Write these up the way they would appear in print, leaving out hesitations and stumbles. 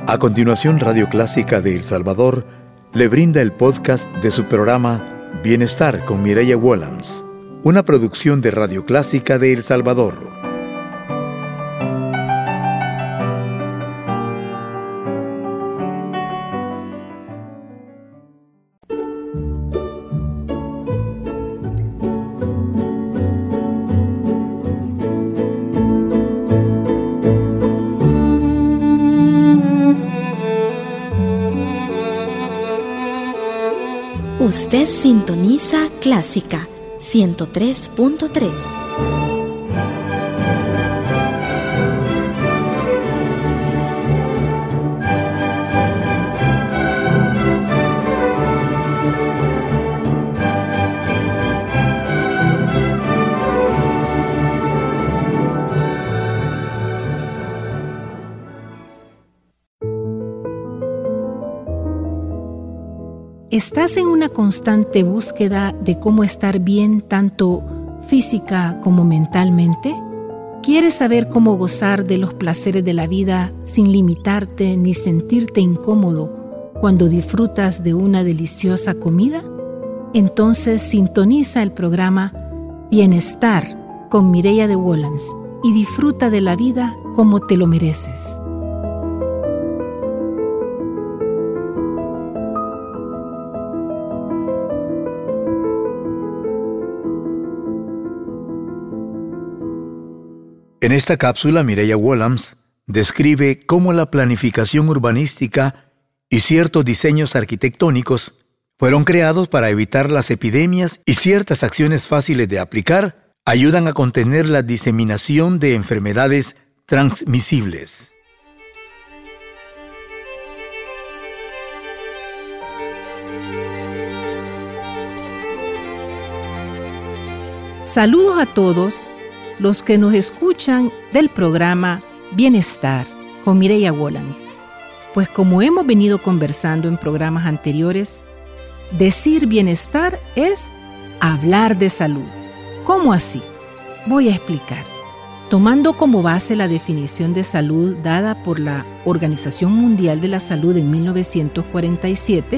A continuación, Radio Clásica de El Salvador le brinda el podcast de su programa Bienestar con Mireya Wollams, una producción de Radio Clásica de El Salvador. Usted sintoniza Clásica 103.3. ¿Estás en una constante búsqueda de cómo estar bien tanto física como mentalmente? ¿Quieres saber cómo gozar de los placeres de la vida sin limitarte ni sentirte incómodo cuando disfrutas de una deliciosa comida? Entonces sintoniza el programa Bienestar con Mireya de Wollams y disfruta de la vida como te lo mereces. En esta cápsula, Mireya Wollams describe cómo la planificación urbanística y ciertos diseños arquitectónicos fueron creados para evitar las epidemias y ciertas acciones fáciles de aplicar ayudan a contener la diseminación de enfermedades transmisibles. Saludos a todos los que nos escuchan del programa Bienestar con Mireya Wollams. Pues como hemos venido conversando en programas anteriores, decir bienestar es hablar de salud. ¿Cómo así? Voy a explicar. Tomando como base la definición de salud dada por la Organización Mundial de la Salud en 1947,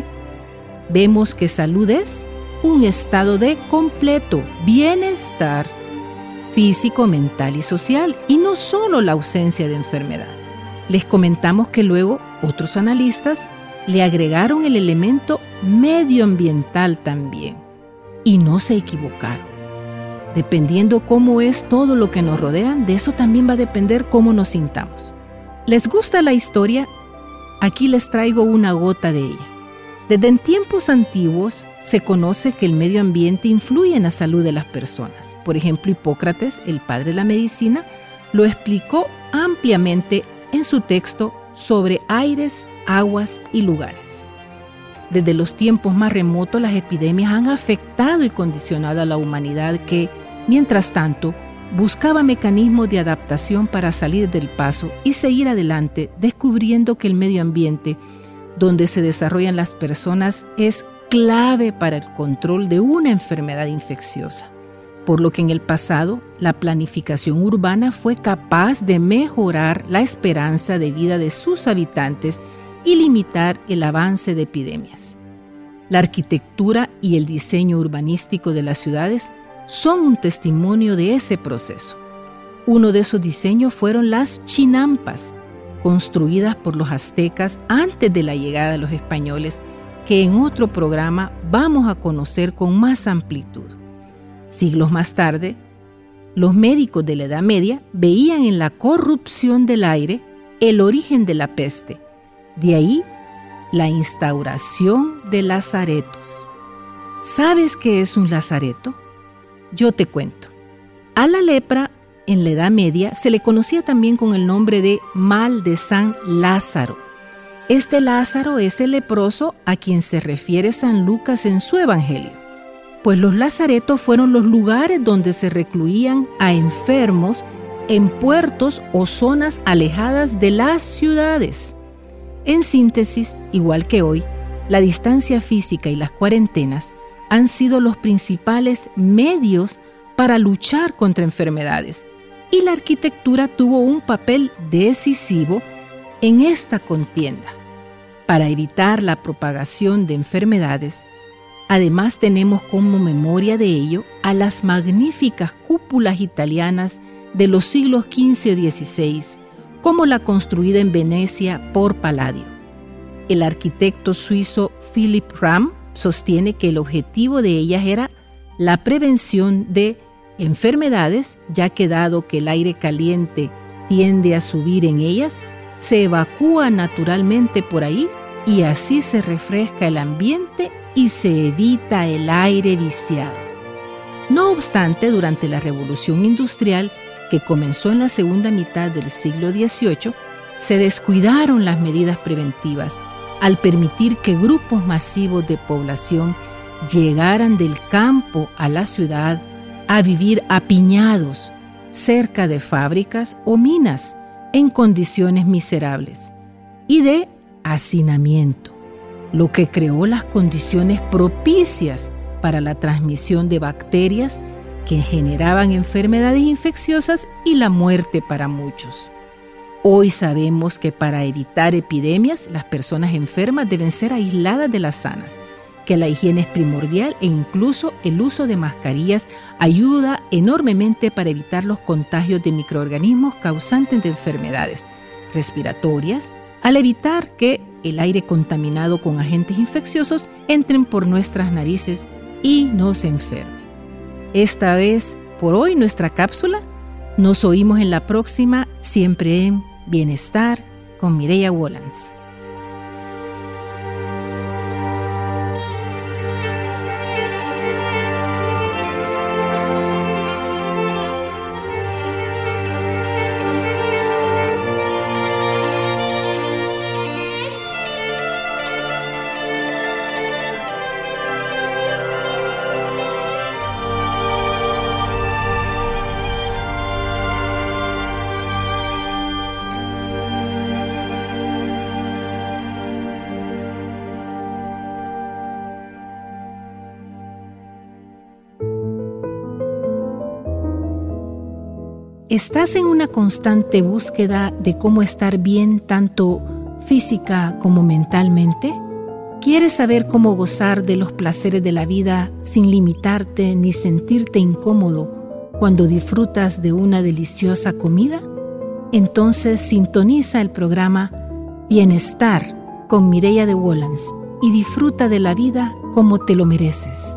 vemos que salud es un estado de completo bienestar físico, mental y social, y no solo la ausencia de enfermedad. Les comentamos que luego otros analistas le agregaron el elemento medioambiental también, y no se equivocaron. Dependiendo cómo es todo lo que nos rodea, de eso también va a depender cómo nos sintamos. ¿Les gusta la historia? Aquí les traigo una gota de ella. Desde en tiempos antiguos se conoce que el medio ambiente influye en la salud de las personas. Por ejemplo, Hipócrates, el padre de la medicina, lo explicó ampliamente en su texto sobre aires, aguas y lugares. Desde los tiempos más remotos, las epidemias han afectado y condicionado a la humanidad que, mientras tanto, buscaba mecanismos de adaptación para salir del paso y seguir adelante, descubriendo que el medio ambiente donde se desarrollan las personas es clave para el control de una enfermedad infecciosa. Por lo que en el pasado, la planificación urbana fue capaz de mejorar la esperanza de vida de sus habitantes y limitar el avance de epidemias. La arquitectura y el diseño urbanístico de las ciudades son un testimonio de ese proceso. Uno de esos diseños fueron las chinampas, construidas por los aztecas antes de la llegada de los españoles, que en otro programa vamos a conocer con más amplitud. Siglos más tarde, los médicos de la Edad Media veían en la corrupción del aire el origen de la peste. De ahí, la instauración de lazaretos. ¿Sabes qué es un lazareto? Yo te cuento. A la lepra, en la Edad Media, se le conocía también con el nombre de mal de San Lázaro. Este Lázaro es el leproso a quien se refiere San Lucas en su Evangelio. Pues los lazaretos fueron los lugares donde se recluían a enfermos en puertos o zonas alejadas de las ciudades. En síntesis, igual que hoy, la distancia física y las cuarentenas han sido los principales medios para luchar contra enfermedades, y la arquitectura tuvo un papel decisivo En esta contienda, para evitar la propagación de enfermedades, además tenemos como memoria de ello a las magníficas cúpulas italianas de los siglos XV y XVI, como la construida en Venecia por Palladio. El arquitecto suizo Philipp Ramm sostiene que el objetivo de ellas era la prevención de enfermedades, ya que dado que el aire caliente tiende a subir en ellas, se evacúa naturalmente por ahí y así se refresca el ambiente y se evita el aire viciado. No obstante, durante la Revolución Industrial, que comenzó en la segunda mitad del siglo XVIII, se descuidaron las medidas preventivas al permitir que grupos masivos de población llegaran del campo a la ciudad a vivir apiñados cerca de fábricas o minas en condiciones miserables y de hacinamiento, lo que creó las condiciones propicias para la transmisión de bacterias que generaban enfermedades infecciosas y la muerte para muchos. Hoy sabemos que para evitar epidemias, las personas enfermas deben ser aisladas de las sanas, que la higiene es primordial e incluso el uso de mascarillas ayuda enormemente para evitar los contagios de microorganismos causantes de enfermedades respiratorias, al evitar que el aire contaminado con agentes infecciosos entren por nuestras narices y nos enfermen. Esta vez, por hoy, nuestra cápsula. Nos oímos en la próxima, siempre en Bienestar, con Mireya Wollans. ¿Estás en una constante búsqueda de cómo estar bien tanto física como mentalmente? ¿Quieres saber cómo gozar de los placeres de la vida sin limitarte ni sentirte incómodo cuando disfrutas de una deliciosa comida? Entonces sintoniza el programa Bienestar con Mireya de Wollans y disfruta de la vida como te lo mereces.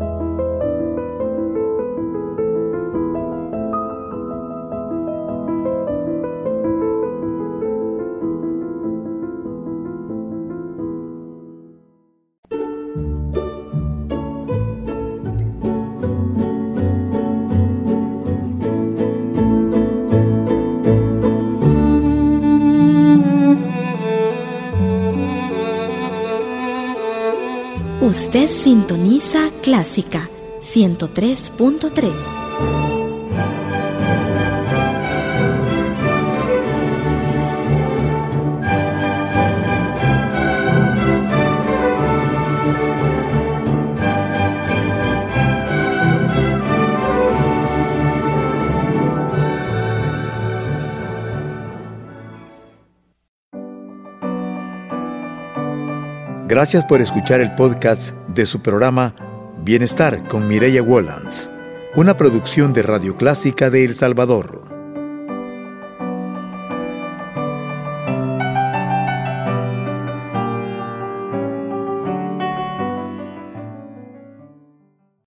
Usted sintoniza Clásica 103.3. Gracias por escuchar el podcast de su programa Bienestar con Mireya Wollans, una producción de Radio Clásica de El Salvador.